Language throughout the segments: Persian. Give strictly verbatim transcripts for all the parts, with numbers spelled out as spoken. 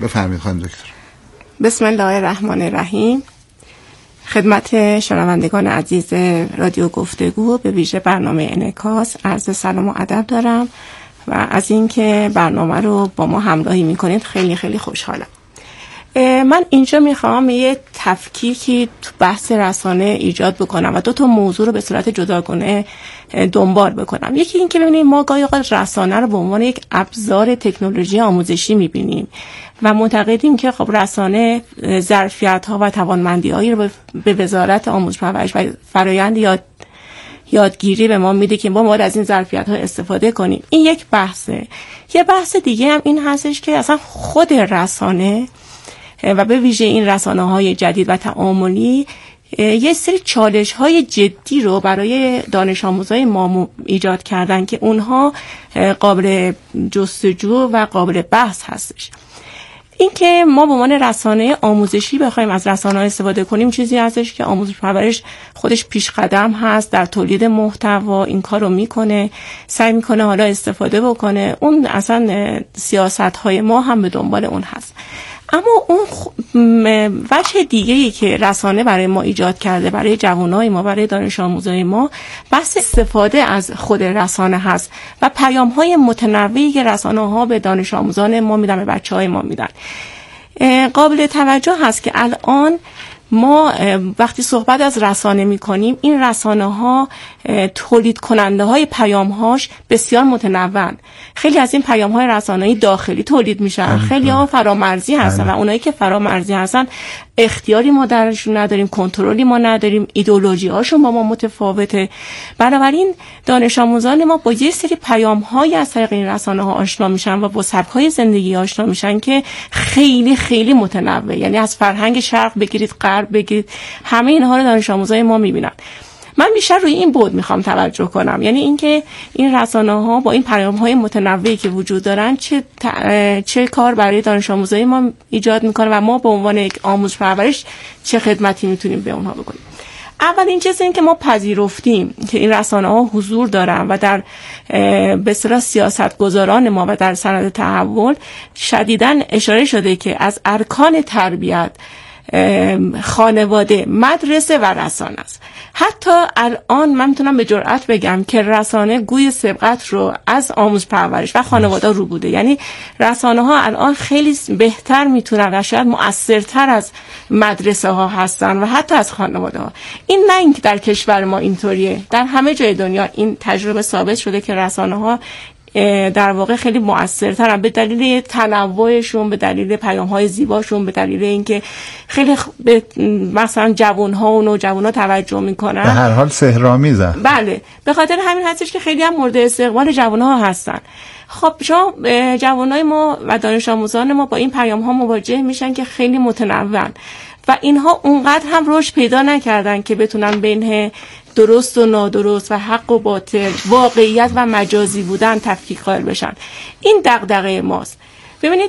بفرمایید خانم دکتر. بسم الله الرحمن الرحیم. خدمت شنوندگان عزیز رادیو گفتگو به ویژه برنامه انعکاس عرض سلام و ادب دارم و از اینکه برنامه رو با ما همراهی میکنید خیلی خیلی خوشحالم. من اینجا میخوام یه تفکیکی تو بحث رسانه ایجاد بکنم و دو تا موضوع رو به صورت جداگانه دنبال بکنم. یکی این که ببینید ما گاهی اوقات رسانه رو به عنوان یک ابزار تکنولوژی آموزشی میبینیم و معتقدیم که خب رسانه ظرفیت‌ها و توانمندی‌هایی رو به وزارت آموزش پرورش و فرآیند یاد یادگیری به ما میده که ما باید از این ظرفیت‌ها استفاده کنیم. این یک بحثه. یه بحث دیگه هم این هستش که اصلا خود رسانه و به ویژه این رسانه‌های جدید و تعاملی یه سری چالش‌های جدی رو برای دانش آموزای ما ایجاد کردن که اونها قابل جستجو و قابل بحث هستش. این که ما به عنوان رسانه آموزشی بخوایم از رسانه‌ها استفاده کنیم چیزی هستش که آموزش پرورش خودش پیش قدم هست در تولید محتوا، این کارو میکنه، سعی میکنه حالا استفاده بکنه. اون اصلا سیاست‌های ما هم به دنبال اون هست. اما اون وجه دیگه‌ای که رسانه برای ما ایجاد کرده، برای جوانای ما، برای دانش آموزای ما، بحث استفاده از خود رسانه هست و پیام‌های متنوعی که رسانه‌ها به دانش آموزان ما میدن، به بچه‌های ما میدن. قابل توجه هست که الان ما وقتی صحبت از رسانه میکنیم، این رسانه ها تولید کننده های پیام هاش بسیار متنوعن. خیلی از این پیام های رسانه‌ای داخلی تولید میشن، خیلی ها فرامرزی هستن و اونایی که فرامرزی هستن اختیاری ما درشون نداریم، کنترلی ما نداریم، ایدئولوژی هاشون با ما متفاوته. بنابراین دانش آموزان ما با یه سری پیام های از طریق این رسانه ها آشنا میشن و با سبک های زندگی آشنا میشن که خیلی خیلی متنوع، یعنی از فرهنگ شرق بگیرید غرب بگیرید، همه اینها رو دانش آموزای ما میبینن. من بیشتر روی این بود میخوام توجه کنم، یعنی اینکه این رسانه ها با این پیام های متنوعی که وجود دارن چه چه کار برای دانش آموزای ما ایجاد میکنه و ما به عنوان یک آموزش پرورش چه خدمتی میتونیم به اونها بکنیم. اول این چیز این که ما پذیرفتیم که این رسانه ها حضور دارن و در به اصطلاح سیاستگزاران ما و در سند تحول شدیداً اشاره شده که از ارکان تربیت خانواده، مدرسه و رسانه است. حتی الان من میتونم به جرئت بگم که رسانه گوی سبقت رو از آموزش پرورش و خانواده رو بوده. یعنی رسانه ها الان خیلی بهتر میتونن و شاید مؤثرتر از مدرسه ها هستن و حتی از خانواده ها. این نه اینکه در کشور ما اینطوریه، در همه جای دنیا این تجربه ثابت شده که رسانه ها در واقع خیلی مؤثرترن به دلیل تنوعشون، به دلیل پیام‌های زیباشون، به دلیل اینکه خیلی به مثلا جوان‌ها و نوجوان‌ها توجه میکنن. به هر حال سحرآمیزن. بله، به خاطر همین هستش که خیلی هم مورد استقبال جوان‌ها هستن. خب شما جوانای ما و دانش آموزان ما با این پیام‌ها مواجه میشن که خیلی متنوعن و اینها اونقدر هم رشد پیدا نکردن که بتونن بین درست و نادرست و حق و باطل، واقعیت و مجازی بودن تفکیک قائل بشن. این دغدغه ماست. ببینید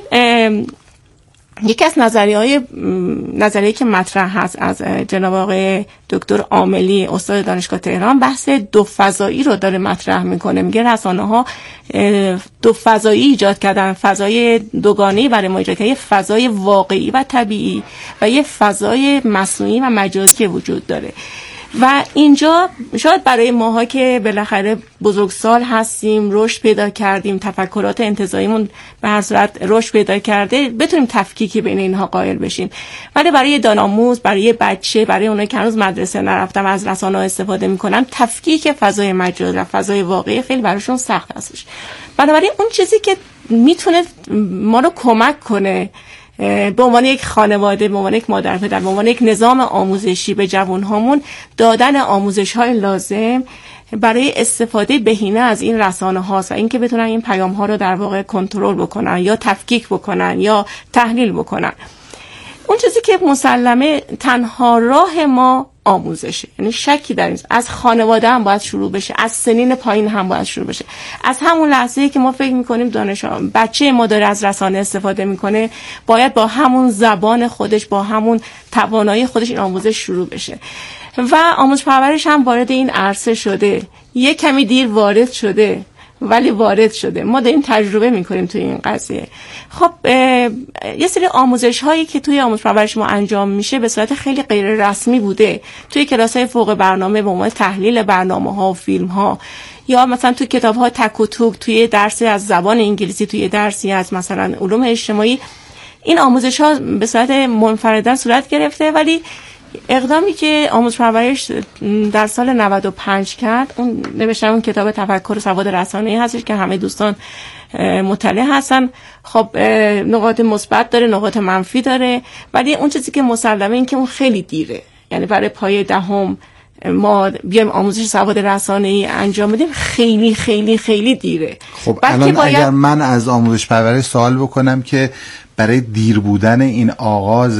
یکی از نظریه‌های نظریه‌ای که مطرح هست از جناب آقای دکتر عاملی استاد دانشگاه تهران بحث دو فضایی رو داره مطرح میکنه. میگه رسانه‌ها دو فضایی ایجاد کردن، فضای دوگانه‌ای برای ما ایجاد کردن، یه فضای واقعی و طبیعی و یه فضای مصنوعی و مجازی که وجود داره. و اینجا شاید برای ماها که بالاخره بزرگسال هستیم، رشد پیدا کردیم، تفکرات انتزاعیمون به هر صورت رشد پیدا کرده، بتونیم تفکیکی بین اینها قائل بشیم. ولی برای دانآموز، برای بچه، برای اونایی که هنوز مدرسه نرفتن و از رسانه‌ها استفاده میکنن، تفکیک فضای مجاز و فضای واقعی خیلی براشون سخت هستش. بنابراین اون چیزی که میتونه ما رو کمک کنه به عنوان یک خانواده، به عنوان یک مادر پدر، به عنوان یک نظام آموزشی به جوانهامون دادن آموزش‌های لازم برای استفاده بهینه از این رسانه هاست و اینکه بتونن این پیام ها رو در واقع کنترل بکنن یا تفکیک بکنن یا تحلیل بکنن. اون چیزی که مسلمه تنها راه ما آموزشه، یعنی شکی در این از خانواده هم باید شروع بشه، از سنین پایین هم باید شروع بشه. از همون لحظه‌ای که ما فکر می‌کنیم دانش بچه ما داره از رسانه استفاده می‌کنه، باید با همون زبان خودش، با همون توانایی خودش این آموزش شروع بشه. و آموزش پرورش هم وارد این عرصه شده، یک کمی دیر وارد شده، ولی وارد شده. ما داریم تجربه میکنیم توی این قضیه. خب یه سری آموزش هایی که توی آموزش پرورش ما انجام میشه به صورت خیلی غیر رسمی بوده توی کلاس های فوق برنامه به عنوان تحلیل برنامه ها و فیلم ها، یا مثلا توی کتاب ها تک و توک، توی درسی از زبان انگلیسی، توی درسی از مثلا علوم اجتماعی. این آموزش ها به صورت منفردن صورت گرفته، ولی اقدامی که آموزش پرورش در سال نود و پنج کرد، اون نوشتن اون کتاب تفکر سواد رسانه‌ای هستش که همه دوستان مطلع هستن. خب نقاط مثبت داره، نقاط منفی داره، ولی اون چیزی که مسلمه این که اون خیلی دیره. یعنی برای پایه دهم ما بیایم آموزش سواد رسانه‌ای انجام بدیم خیلی خیلی خیلی دیره. خب الان باید... اگر من از آموزش پرورش سوال بکنم که برای دیر بودن این آغاز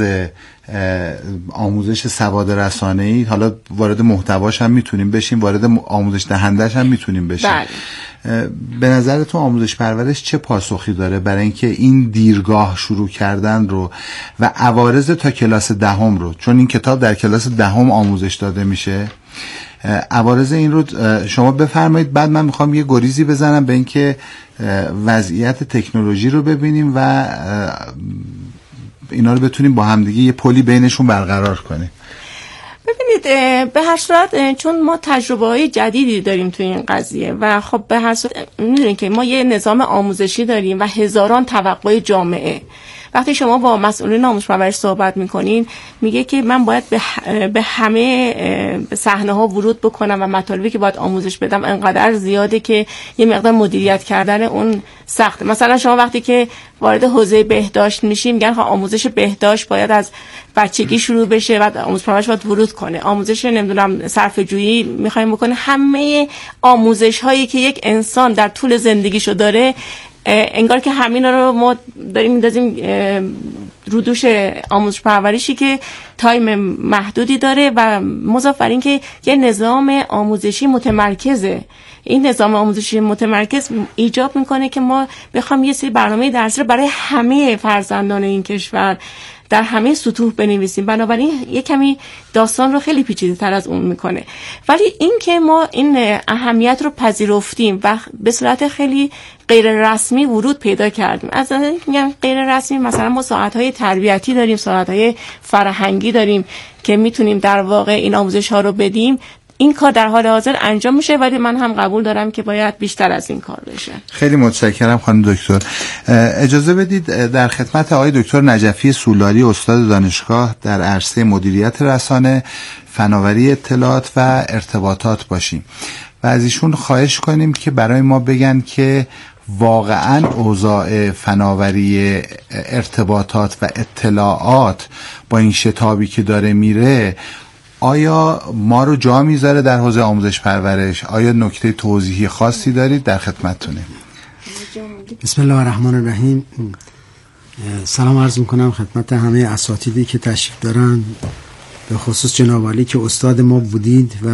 آموزش سواد رسانه‌ای، حالا وارد محتواش هم میتونیم بشیم، وارد آموزش دهندش هم میتونیم بشیم، بله. به نظرتون آموزش پرورش چه پاسخی داره برای اینکه این دیرگاه شروع کردن رو و عوارض تا کلاس دهم رو، چون این کتاب در کلاس دهم آموزش داده میشه، عوارض این رو شما بفرمایید، بعد من میخوام یه گریزی بزنم به اینکه وضعیت تکنولوژی رو ببینیم و اینا رو بتونیم با همدیگه یه پلی بینشون برقرار کنیم. ببینید به هر صورت چون ما تجربه های جدیدی داریم توی این قضیه و خب به هر صورت میدونید که ما یه نظام آموزشی داریم و هزاران توقع جامعه. وقتی شما با مسئولین آموزش پرورش صحبت میکنین میگه که من باید به, به همه صحنه ها ورود بکنم و مطالبی که باید آموزش بدم انقدر زیاده که یه مقدار مدیریت کردن اون سخته. مثلا شما وقتی که وارد حوزه بهداشت میشین میگن آموزش بهداشت باید از بچگی شروع بشه و آموزش پرورش باید ورود کنه. آموزش نمیدونم صرفه‌جویی میخوایم بکنه. همه آموزش هایی که یک انسان در طول زندگیشو داره انگار که همینا رو ما داریم میندازیم رو دوش آموزش پرورشی که تایم محدودی داره و مضاف بر این که یه نظام آموزشی متمرکزه. این نظام آموزشی متمرکز ایجاب میکنه که ما بخوام یه سری برنامه درسی رو برای همه فرزندان این کشور در همه سطوح بنویسیم، بنابراین یه کمی داستان رو خیلی پیچیده تر از اون میکنه. ولی این که ما این اهمیت رو پذیرفتیم و به صورت خیلی غیر رسمی ورود پیدا کردیم. از این میگم غیر رسمی، مثلا ما ساعت‌های تربیتی داریم، ساعت‌های فرهنگی داریم که میتونیم در واقع این آموزش ها رو بدیم. این کار در حال حاضر انجام میشه، ولی من هم قبول دارم که باید بیشتر از این کار بشه. خیلی متشکرم خانم دکتر. اجازه بدید در خدمت آقای دکتر نجفی سولاری، استاد دانشگاه در عرصه مدیریت رسانه، فناوری اطلاعات و ارتباطات باشیم و از ایشون خواهش کنیم که برای ما بگن که واقعا اوضاع فناوری ارتباطات و اطلاعات با این شتابی که داره میره آیا ما رو جا میذاره در حوزه آموزش پرورش؟ آیا نکته توضیحی خاصی دارید؟ در خدمتتونیم. بسم الله الرحمن الرحیم. سلام عرض میکنم خدمت همه اساتیدی که تشریف دارن، به خصوص جناب عالی که استاد ما بودید و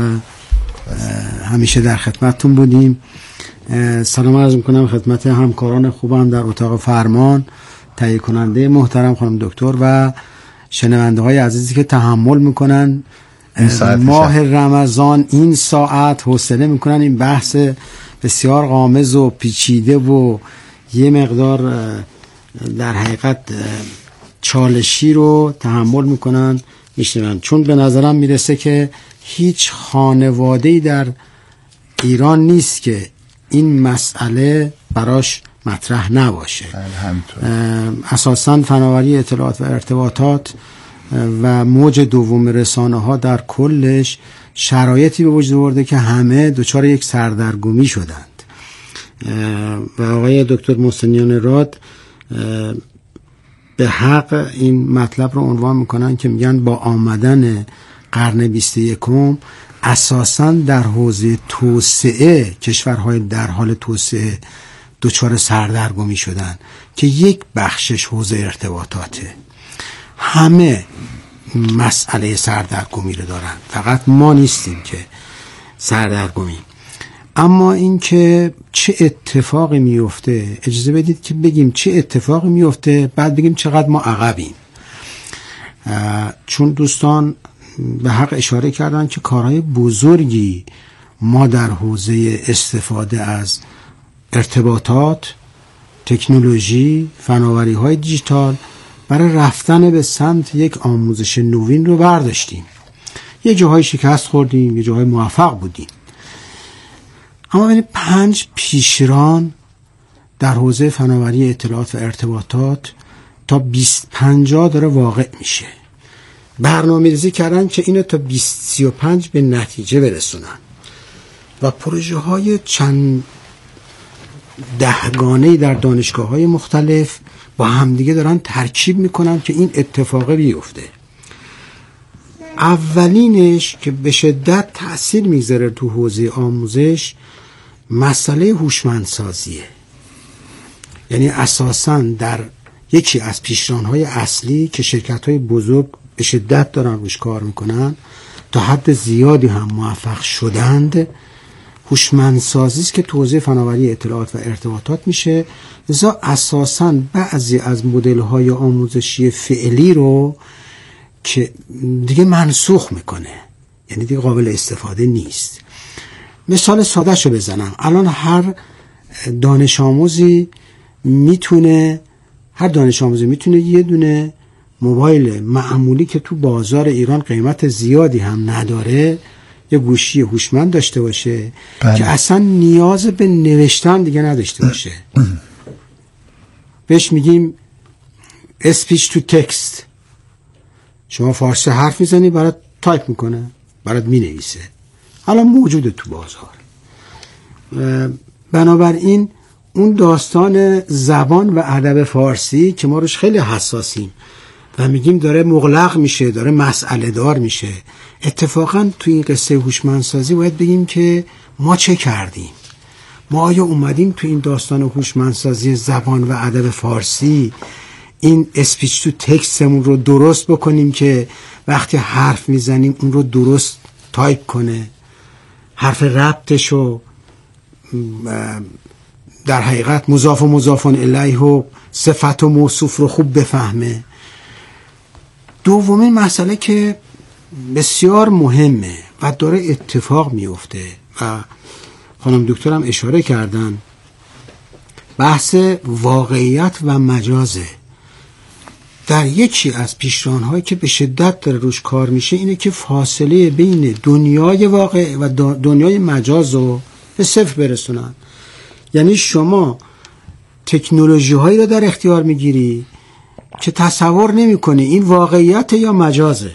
همیشه در خدمتتون بودیم. سلام عرض میکنم خدمت همکاران خوبم در اتاق فرمان، تهیه کننده محترم خانم دکتر و شنونده های عزیزی که تحمل میکنن ماه رمضان این ساعت حوصله میکنن این بحث بسیار غامض و پیچیده و یه مقدار در حقیقت چالشی رو تحمل میکنن میشنون، چون به نظرم میرسه که هیچ خانواده‌ای در ایران نیست که این مسئله براش مطرح نباشه. اساساً فناوری اطلاعات و ارتباطات و موج دوم رسانه ها در کلش شرایطی به وجود آورده که همه دچار یک سردرگمی شدند و آقای دکتر محسنیان راد به حق این مطلب رو عنوان میکنن که میگن با آمدن قرن بیست و یکم اساساً در حوزه توسعه کشورهای در حال توسعه دچار سردرگمی شدن که یک بخشش حوزه ارتباطاته. همه مسئله سردرگمی رو دارن، فقط ما نیستیم که سردرگمی. اما این که چه اتفاقی میفته، اجازه بدید که بگیم چه اتفاقی میفته بعد بگیم چقدر ما عقبیم، چون دوستان به حق اشاره کردن که کارهای بزرگی ما در حوزه استفاده از ارتباطات، تکنولوژی، فناوری های دیجیتال برای رفتن به سمت یک آموزش نوین رو برداشتیم. یه جاهای شکست خوردیم، یه جاهای موفق بودیم، اما ببینید پنج پیشران در حوزه فناوری اطلاعات و ارتباطات تا بیست پنجاه داره واقع میشه. برنامه‌ریزی کردن که اینو تا بیست سی و پنج به نتیجه برسونن و پروژه های چند دهگانه‌ای در دانشگاه‌های مختلف با همدیگه دارن ترکیب میکنن که این اتفاق بیفته. اولینش که به شدت تأثیر میگذاره تو حوزه آموزش مسئله هوشمندسازیه. یعنی اساساً در یکی از پیشران‌های اصلی که شرکت‌های بزرگ به شدت دارن روش کار میکنن، تا حد زیادی هم موفق شدند، هوشمندسازی است که تو حوزه فناوری اطلاعات و ارتباطات میشه. لذا اساساً بعضی از مدل‌های آموزشی فعلی رو که دیگه منسوخ میکنه، یعنی دیگه قابل استفاده نیست. مثال ساده شو بزنم، الان هر دانش آموزی میتونه هر دانش آموزی میتونه یه دونه موبایل معمولی که تو بازار ایران قیمت زیادی هم نداره، یه گوشی هوشمند داشته باشه بله. که اصلا نیاز به نوشتن دیگه نداشته باشه. بهش میگیم اسپیچ تو تکست. شما فارسی حرف میزنی برات تایپ میکنه، برات مینویسه. الان موجوده تو بازار. بنابراین اون داستان زبان و ادب فارسی که ما روش خیلی حساسیم و میگیم داره مغلق میشه، داره مسئله دار میشه، اتفاقا تو این قصه هوشمندسازی باید بگیم که ما چه کردیم. ما آیا اومدیم تو این داستان هوشمندسازی زبان و ادب فارسی این اسپیچ تو تکستمون رو درست بکنیم که وقتی حرف میزنیم اون رو درست تایپ کنه، حرف ربطش رو در حقیقت مضاف و مضاف الیه و صفت و موصوف رو خوب بفهمه. دومین مسئله که بسیار مهمه و داره اتفاق میفته و خانم دکترم اشاره کردن، بحث واقعیت و مجازه. در یکی از پیشران‌هایی که به شدت داره روش کار میشه اینه که فاصله بین دنیای واقع و دنیای مجاز رو به صفر برسونن. یعنی شما تکنولوژی هایی رو در اختیار میگیری که تصور نمی کنی این واقعیت یا مجازه.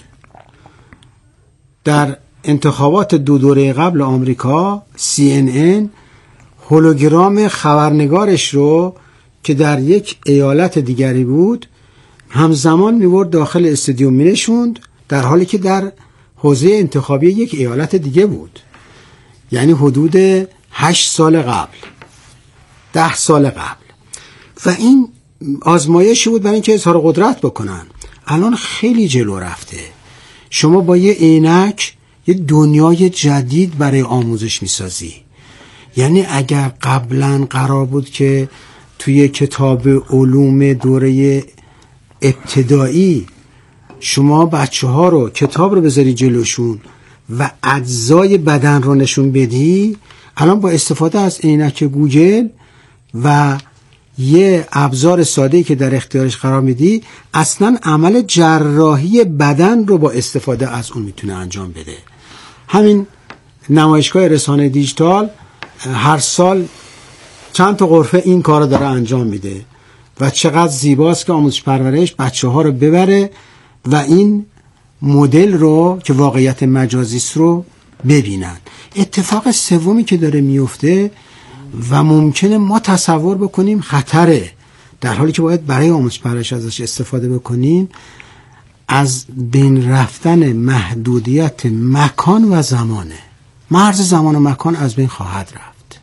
در انتخابات دو دوره قبل آمریکا سی ان ان هولوگرام خبرنگارش رو که در یک ایالت دیگری بود همزمان میورد داخل استادیوم مینشوند، در حالی که در حوزه انتخابی یک ایالت دیگه بود. یعنی حدود هشت سال قبل، ده سال قبل. و این آزمایشی بود برای اینکه اظهار قدرت بکنن. الان خیلی جلو رفته. شما با یه عینک یه دنیای جدید برای آموزش میسازی. یعنی اگر قبلا قرار بود که توی کتاب علوم دوره ابتدایی شما بچه ها رو کتاب رو بذاری جلوشون و اجزای بدن رو نشون بدی، الان با استفاده از عینک گوگل و یه ابزار ساده‌ای که در اختیارش قرار میدی اصلا عمل جراحی بدن رو با استفاده از اون میتونه انجام بده. همین نمایشگاه رسانه دیجیتال هر سال چند تا غرفه این کار رو داره انجام میده و چقدر زیباست که آموزش پرورش بچه ها رو ببره و این مدل رو که واقعیت مجازی است رو ببینن. اتفاق سومی که داره میفته و ممکنه ما تصور بکنیم خطره، در حالی که باید برای آموزش پرورش ازش استفاده بکنیم، از بین رفتن محدودیت مکان و زمانه. مرز زمان و مکان از بین خواهد رفت.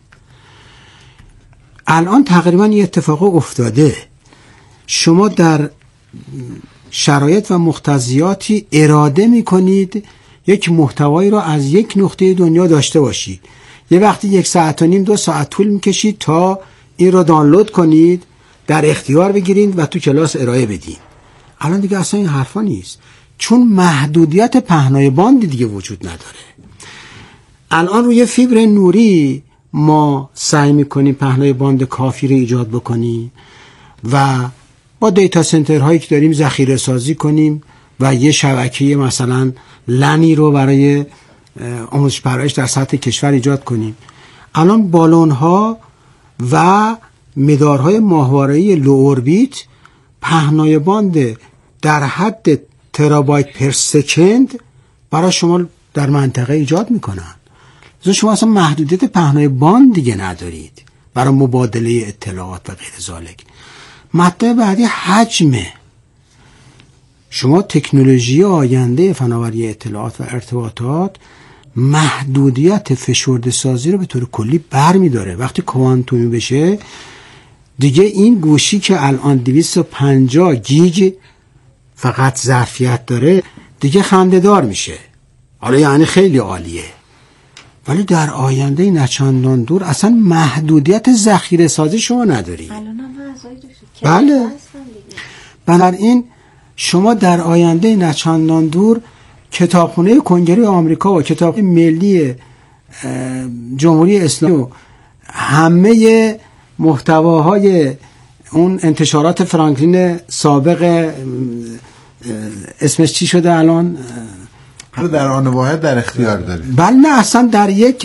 الان تقریبا یه اتفاق افتاده. شما در شرایط و مقتضیاتی اراده میکنید یک محتوایی رو از یک نقطه دنیا داشته باشید. یه وقتی یک ساعت و نیم دو ساعت طول میکشید تا این رو دانلود کنید، در اختیار بگیرید و تو کلاس ارائه بدید. الان دیگه اصلا این حرفا نیست، چون محدودیت پهنای باند دیگه وجود نداره. الان روی فیبر نوری ما سعی میکنیم پهنای باند کافی رو ایجاد بکنیم و با دیتا سنترهایی که داریم ذخیره سازی کنیم و یه شبکه مثلا لنی رو برای آموزش پرورش در سطح کشور ایجاد کنیم. الان بالون ها و مدارهای ماهواره‌ای لو اوربیت پهنای باند در حد ترابایت پر سکند برای شما در منطقه ایجاد میکنن. زن شما اصلا محدودیت پهنای باند دیگه ندارید برای مبادله اطلاعات و غیر ذالک. مطلب بعدی حجمه. شما تکنولوژی آینده فناوری اطلاعات و ارتباطات محدودیت فشرده سازی رو به طور کلی بر می داره. وقتی کوانتومی بشه دیگه این گوشی که الان دویست و پنجاه گیگ فقط ظرفیت داره دیگه خنده‌دار میشه. حالا یعنی خیلی عالیه، ولی در آینده نچندان دور اصلا محدودیت ذخیره سازی شما نداری. بله. بنابراین شما در آینده نچندان دور کتابخانه کنگره آمریکا و کتاب ملی جمهوری اسلامی و همه محتواهای اون انتشارات فرانکلین سابق اسمش چی شده الان در آن واحد در اختیار داری؟ بله نه، اصلا در یک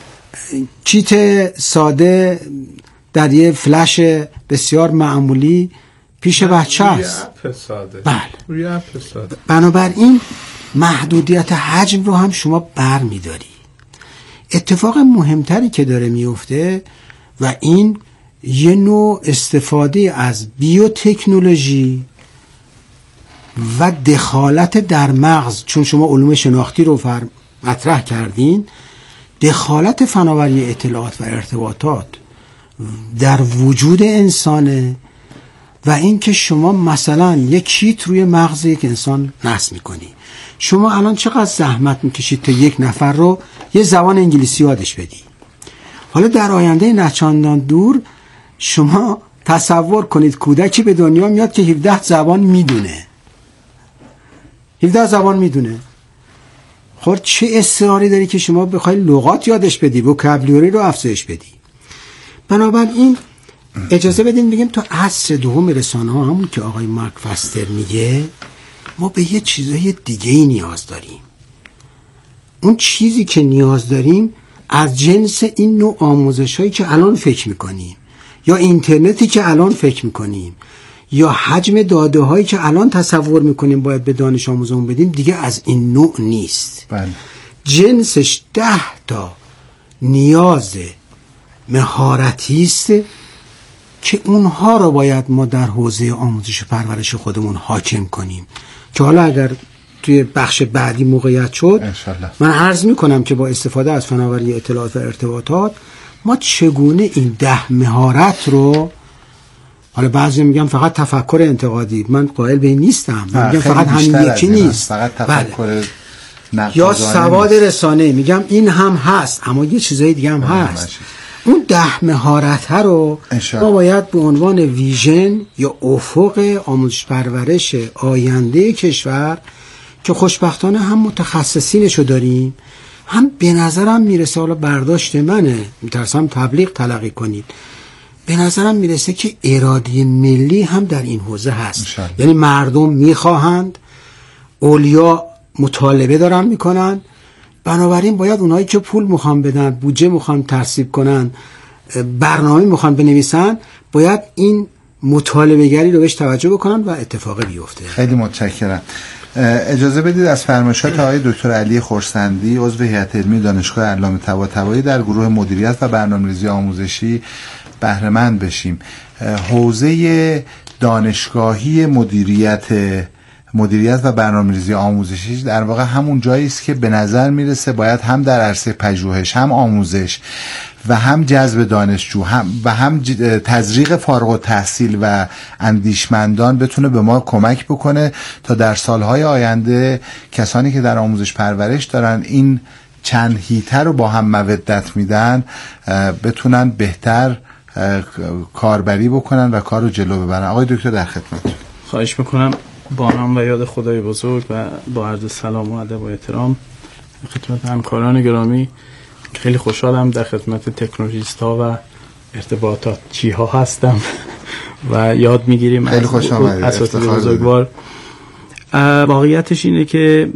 کیت ساده در یک فلش بسیار معمولی پیش بچه است. بله. بنابراین محدودیت حجم رو هم شما بر می داری. اتفاق مهمتری که داره میفته و این یه نوع استفاده از بیوتکنولوژی و دخالت در مغز، چون شما علوم شناختی رو فرم مطرح کردین، دخالت فناوری اطلاعات و ارتباطات در وجود انسانه و این که شما مثلا یک کیت روی مغز یک انسان نصب میکنی. شما الان چقدر زحمت میکشید تا یک نفر رو یه زبان انگلیسی یادش بدی. حالا در آینده نچندان دور شما تصور کنید کودکی به دنیا میاد که هفده زبان میدونه، هفده زبان میدونه. خب چه اصراری داری که شما بخوای لغات یادش بدی، وکابولری رو افزایش بدی؟ بنابراین اجازه بدین بگیم تو عصر دوم رسانه ها، همون که آقای مارک فاستر میگه، ما به یه چیزای دیگه ای نیاز داریم. اون چیزی که نیاز داریم از جنس این نوع آموزش هایی که الان فکر میکنیم، یا اینترنتی که الان فکر میکنیم، یا حجم داده هایی که الان تصور میکنیم باید به دانش آموزمون بدیم، دیگه از این نوع نیست. بله. جنسش ده تا نیاز مهارتی است که اونها رو باید ما در حوزه آموزش و پرورش خودمون حاکم کنیم، که حالا اگر توی بخش بعدی موقعیت شد انشالله. من عرض میکنم که با استفاده از فناوری اطلاعات و ارتباطات ما چگونه این ده مهارت رو، حالا بعضی میگم فقط تفکر انتقادی، من قائل به این نیستم، من میگم فقط همین یکی نیست، فقط تفکر بله. یا سواد رسانه، میگم این هم هست اما یه چیزای دیگه هم هست. باشه. اون ده مهارت ها رو ما باید به عنوان ویژن یا افق آموزش پرورش آینده کشور که خوشبختانه هم متخصصینشو داریم، هم به نظرم میرسه، حالا برداشت منه، میترسم تبلیغ تلقی کنید، به نظرم میرسه که اراده ملی هم در این حوزه هست. یعنی مردم میخواهند، اولیا مطالبه دارن میکنن، بنابراین باید اونایی که پول میخوان بدن، بودجه میخوان ترتیب کنن، برنامه میخوان بنویسن، باید این مطالبه گری رو بهش توجه بکنن و اتفاقی بیفته. خیلی متشکرم. اجازه بدید از فرمایشات آقای دکتر علی خورسندی، عضو هیئت علمی دانشگاه علامه طباطبایی در گروه مدیریت و برنامه‌ریزی آموزشی بهره مند بشیم. حوزه دانشگاهی مدیریت مدیریت و برنامه‌ریزی آموزشی در واقع همون جایی است که به نظر میرسه باید هم در عرصه پژوهش، هم آموزش و هم جذب دانشجو، هم و هم تزریق فارغ التحصیل و اندیشمندان بتونه به ما کمک بکنه تا در سالهای آینده کسانی که در آموزش پرورش دارن این چند حیطه رو با هم مودت میدن بتونن بهتر کاربری بکنن و کار رو جلو ببرن. آقای دکتر در خدمتتون. خواهش میکنم. با نام و یاد خدای بزرگ و با عرض سلام و ادب و احترام خدمت همکاران گرامی، خیلی خوشحالم در خدمت تکنولوژیست ها و ارتباطات چی ها هستم و یاد میگیریم. خیلی خوش آمدید. اساتید بزرگوار. واقعیتش اینه که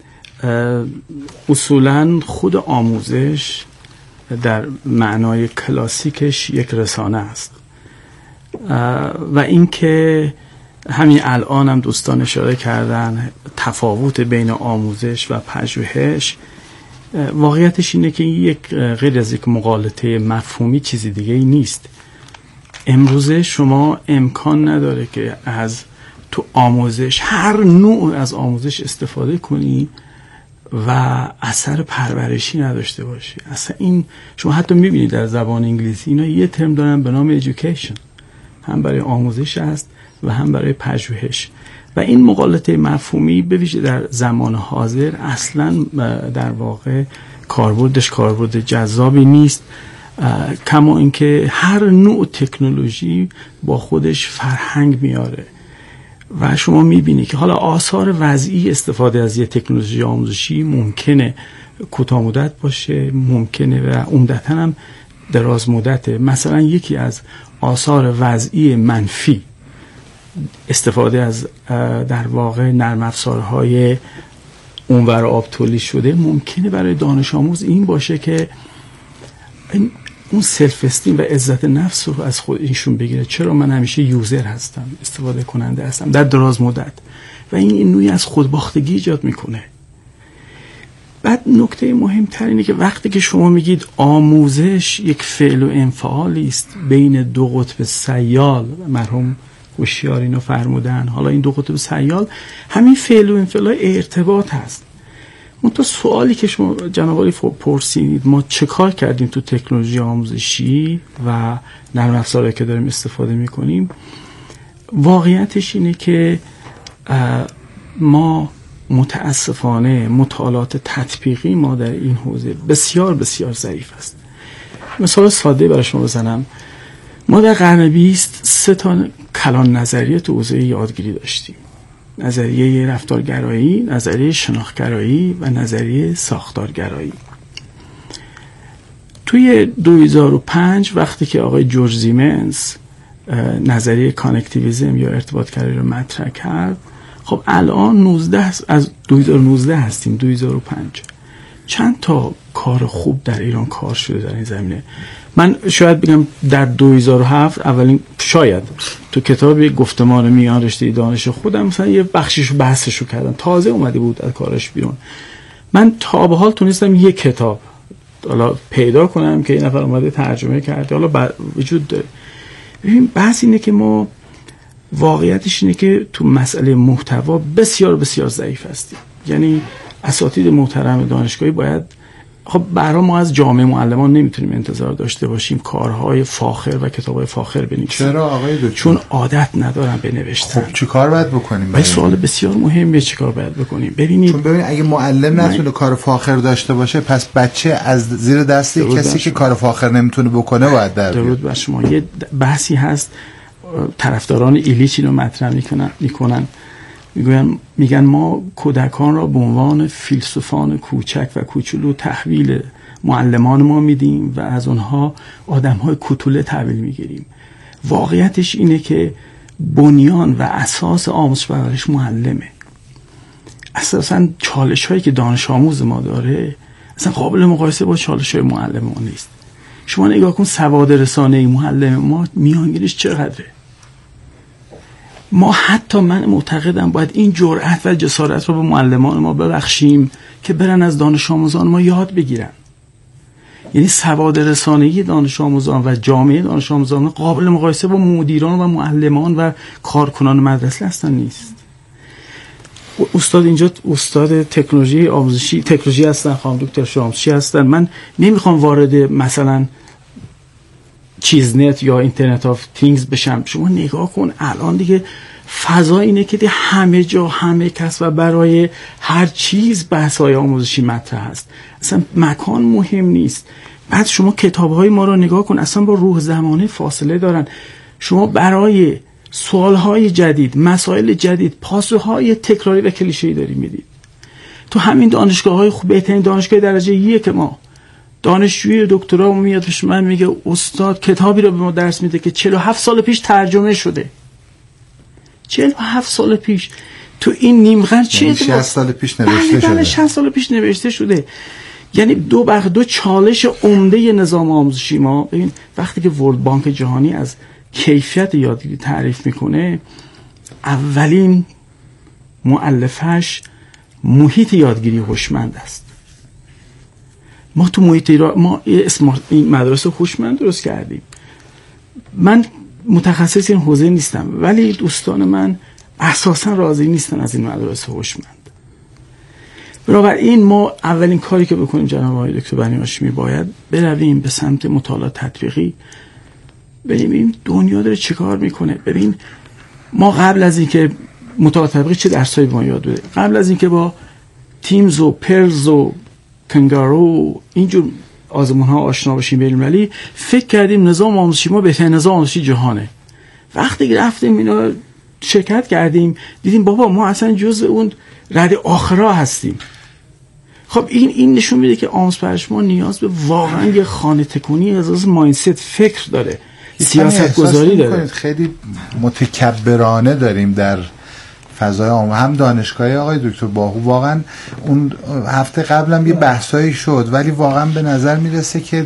اصولاً خود آموزش در معنای کلاسیکش یک رسانه است و اینکه همین الان هم دوستان اشاره کردن تفاوت بین آموزش و پژوهش، واقعیتش اینه که یک غیر از یک مغالطه مفهومی چیزی دیگه ای نیست. امروزه شما امکان نداره که از تو آموزش هر نوع از آموزش استفاده کنی و اثر پرورشی نداشته باشی. اصلا این شما حتی میبینید در زبان انگلیسی اینا یه ترم دارن به نام education، هم برای آموزش است و هم برای پژوهش و این مغالطه مفهومی به ویژه در زمان حاضر اصلا در واقع کاربردش کاربرد جذابی نیست، کما اینکه هر نوع تکنولوژی با خودش فرهنگ میاره و شما میبینی که حالا آثار وضعی استفاده از یه تکنولوژی آموزشی ممکنه کوتاه مدت باشه، ممکنه و عمدتاً هم دراز مدته. مثلا یکی از آثار وضعی منفی استفاده از در واقع نرم افزارهای اونور آب تولید شده ممکنه برای دانش آموز این باشه که اون سلف استیم و عزت نفس رو از خود ایشون بگیره. چرا من همیشه یوزر هستم، استفاده کننده هستم در دراز مدت، و این این نوعی از خودباختگی ایجاد میکنه. بعد نکته مهمتر اینه که وقتی که شما میگید آموزش یک فعل و انفعالی است بین دو قطب سیال، مرحوم هوشیار اینو فرمودن، حالا این دو قطب سیال همین فعل و انفعال ارتباط هست. اون تو سوالی که شما جناب عالی پرسیدید ما چه کار کردیم تو تکنولوژی آموزشی و نرم افزارهایی که داریم استفاده میکنیم، واقعیتش اینه که ما متاسفانه مطالعات تطبیقی ما در این حوزه بسیار بسیار ضعیف است. مثال ساده برای شما بزنم، ما در قرن بیست سه تا کلان نظریه تو حوزه یادگیری داشتیم: نظریه رفتارگرایی، نظریه شناختگرایی و نظریه ساختارگرایی. توی دو هزار و پنج وقتی که آقای جورج زیمنز نظریه کانکتیویسم یا ارتباطگرایی رو مطرح کرد، خب الان نوزده از دو هزار و نوزده هستیم، دو هزار و پنج چند تا کار خوب در ایران کار شده در این زمینه. من شاید بگم در دو هزار و هفت اولین شاید تو کتاب گفتمان میان رشته دانش خودم مثلا یه بخشیشو بحثشو کردم، تازه اومده بود از کارش بیرون. من تا به حال تونستم یک کتاب حالا پیدا کنم که این نفر اومده ترجمه کرده، حالا وجود داره. ببین بحث اینه که ما واقعیتش اینه که تو مسئله محتوا بسیار بسیار ضعیف هستیم. یعنی اساتید محترم دانشگاهی باید، خب برای ما از جامعه معلمان نمیتونیم انتظار داشته باشیم کارهای فاخر و کتابهای فاخر بنویسن. چرا آقای دکتر؟ چون عادت ندارن بنوشتن. خب چی کار باید بکنیم؟ این سوال بسیار مهمه، چی کار باید بکنیم؟ ببینید، چون ببینید اگه معلم نتونه من... کار فاخر داشته باشه، پس بچه از زیر دست کسی که کار فاخر نمیتونه بکنه باید در بیاد. درود بر شما. یه بحثی هست طرفداران ایلیچ اینو مطرح میکنن میکنن میگن میگن ما کودکان را به عنوان فیلسوفان کوچک و کوچولو تحویل معلمان ما میدیم و از اونها آدم‌های کوتوله تحویل میگیریم. واقعیتش اینه که بنیان و اساس آموزش پرورش معلمه. اساساً چالش‌هایی که دانش آموز ما داره اصلا قابل مقایسه با چالش‌های معلم ما نیست. شما نگاه کن سواد رسانه‌ای معلم ما میانگینش چقدره. ما حتی من معتقدم باید این جرأت و جسارت رو به معلمان ما ببخشیم که برن از دانش آموزان ما یاد بگیرن. یعنی سواد رسانه‌ای دانش آموزان و جامعه دانش آموزان قابل مقایسه با مدیران و معلمان و کارکنان مدرسه اصلا نیست. استاد اینجا استاد تکنولوژی آموزشی تکنولوژی هستن، خانم دکتر شامسی هستن. من نمیخوام وارد مثلا چیزنت یا اینترنت آف تینگز بشم. شما نگاه کن الان دیگه فضا اینه که همه جا همه کس و برای هر چیز بحث‌های آموزشی مطرح هست، اصلا مکان مهم نیست. بعد شما کتاب‌های ما رو نگاه کن، اصلا با روح زمانه فاصله دارن. شما برای سوال‌های جدید، مسائل جدید، پاسخ‌های تکراری و کلیشه‌ای دارید میدید. تو همین دانشگاه‌های خوب، بهترین دانشگاه درجه یک ما دانشجوی دکترا میاد پیش من میگه استاد کتابی رو به ما درس میده که چهل و هفت سال پیش ترجمه شده. چهل و هفت سال پیش تو این نیم قرن چه شصت سال پیش نوشته شده. شصت سال پیش نوشته شده. یعنی دو بخ دو چالش عمده نظام آموزشی ما. ببین وقتی که ورلد بانک جهانی از کیفیت یادگیری تعریف میکنه، اولین مؤلفش محیط یادگیری هوشمند است. ما تو محیط ایران ما اسمارت این مدرسه هوشمند درست کردیم. من متخصص این حوزه نیستم، ولی دوستان من اساسا راضی نیستن از این مدرسه هوشمند. بنابراین ما اولین کاری که بکنیم جناب آقای دکتر بنی هاشمی، باید برویم به سمت مطالعات تطبیقی، ببینیم دنیا داره چیکار میکنه. ببین ما قبل از اینکه مطالعات تطبیقی چه درسایی به ما یاد بده، قبل از اینکه با تیمز و پرز و کنگارو اینجور آزمون ها آشنا باشیم بین المللی، فکر کردیم نظام آموزشی ما بهترین نظام آموزشی جهانه. وقتی که رفتیم اینا شرکت کردیم، دیدیم بابا ما اصلا جزء اون رده آخرا هستیم. خب این این نشون میده که آموزش پرورش ما نیاز به واقعا یه خانه تکونی از مایندست فکر داره، سیاست گذاری داره. خیلی متکبرانه داریم در فضای عام، هم دانشگاهی آقای دکتر باهو. واقعا اون هفته قبلم یه بحثایی شد، ولی واقعا به نظر میرسه که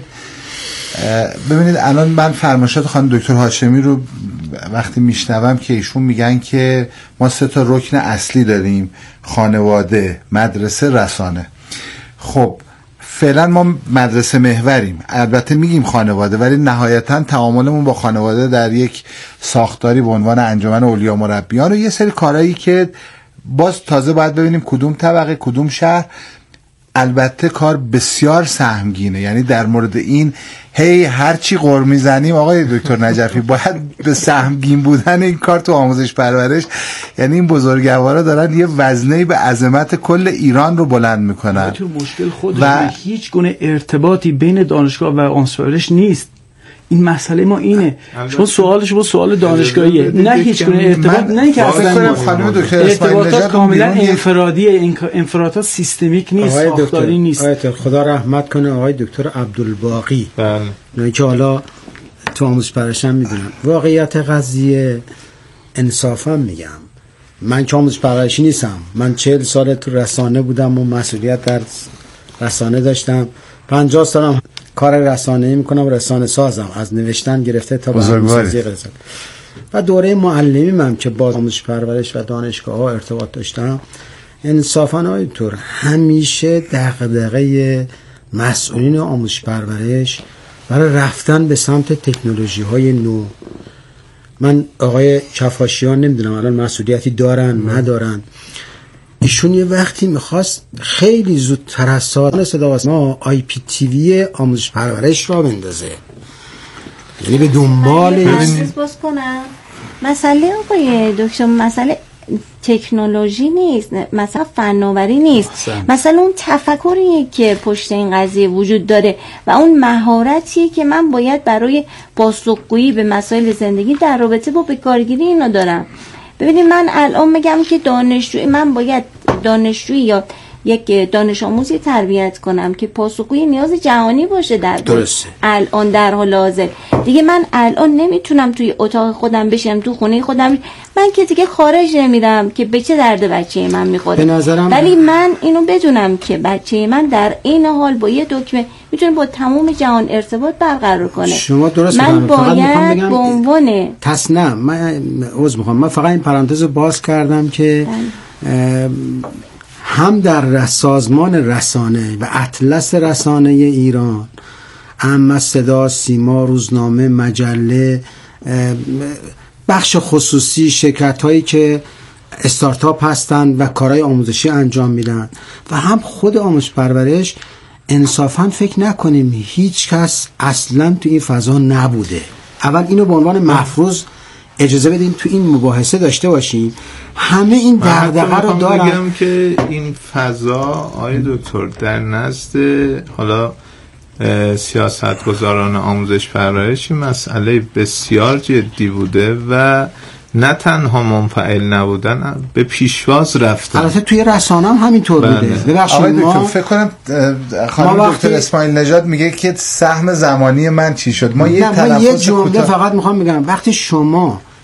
ببینید الان من فرمایشات خانم دکتر هاشمی رو وقتی میشنوم که ایشون میگن که ما سه تا رکن اصلی داریم: خانواده، مدرسه، رسانه. خب فعلا ما مدرسه محوریم، البته میگیم خانواده، ولی نهایتا تعاملمون با خانواده در یک ساختاری به عنوان انجمن اولیا مربیان و یه سری کارهایی که باز تازه باید ببینیم کدوم طبقه کدوم شهر. البته کار بسیار سهمگینه، یعنی در مورد این هی هر چی غر میزنیم آقای دکتر نجفی باید به سهمگین بودن این کار تو آموزش پرورش، یعنی این بزرگوارا دارن یه وزنه‌ای به عظمت کل ایران رو بلند میکنن. تو مشکل خودش و هیچ گونه ارتباطی بین دانشگاه و آموزش پرورش نیست. این مسئله ما اینه. شما سوال شما سوال دانشگاهیه، نه هیچ گونه ارتباط، نه که اصلا خانم دکتر ارتباطات کاملا انفرادیه، انفرادات سیستمیک نیست، ساختاری نیست. آقای خدا رحمت کنه آقای دکتر عبدالباقی، بله، نه که حالا تو آموزش پرورش هم میدونم. واقعیت قضیه انصافا میگم، من که آموزش پرورشی نیستم، من چهل سال تو رسانه بودم و مسئولیت در رسانه داشتم، پنجاه سالم کار رسانه‌ای میکنم، رسانه سازم، از نوشتن گرفته تا برنامه‌سازی رسانه. و دوره معلمی من که با آموزش پرورش و دانشگاه ها ارتباط داشتم، انصافاً آقای دکتر همیشه دغدغه مسئولین آموزش پرورش برای رفتن به سمت تکنولوژی های نو. من آقای کفاشیان نمیدونم الان مسئولیتی دارن ندارن، ایشون یه وقتی میخواست خیلی زودتر از ساعت صدا ما آی پی تی وی آموزش پرورش را بندازه، یعنی به دنبال باز کنم. مسئله آقای دکتر مسئله تکنولوژی نیست، مثلا فناوری نیست، مثلا اون تفکریه که پشت این قضیه وجود داره و اون مهارتیه که من باید برای پاسخگویی به مسائل زندگی در رابطه با بکارگیری اینا دارم. ببینید من الان میگم که دانشجوی من باید دانشجوی یا یک دانش آموزی تربیت کنم که پاسخگوی نیاز جهانی باشه در درسته. الان در حال حاضر دیگه من الان نمیتونم توی اتاق خودم بشم، تو خونه خودم، من که دیگه خارج نمیرم که به چه درد بچه من میخوره. ولی من اینو بدونم که بچه من در این حال با یه دکمه میتونه با تمام جهان ارتباط برقرار کنه. شما درست من کنم. باید به عنوان پس نه من عذر میخوام، من فقط این پرانتز رو باز کردم که هم در سازمان رسانه و اطلس رسانه ایران، اما صدا، سیما، روزنامه، مجله، بخش خصوصی، شرکت هایی که استارتاپ هستند و کارهای آموزشی انجام میدن و هم خود آموزش پرورش، انصافا فکر نکنیم هیچ کس اصلا تو این فضا نبوده. اول اینو به عنوان مفروض اجازه بدیم تو این مباحثه داشته باشیم. همه این دغدغه رو دارن. میگم که این فضا آقای دکتر در نزد حالا سیاستگزاران آموزش پرورش مسئله بسیار جدی بوده و نه تنها منفعل نبودن، به پیشواز رفتن. البته توی رسانه هم همینطور بوده. ببخشید آقای ما دکتر فکر کنم خانم دکتر اسماعیل نژاد میگه که سهم زمانی من چی شد. ما یه یه تلفظ جمله فقط میخوام بگم، وقتی شما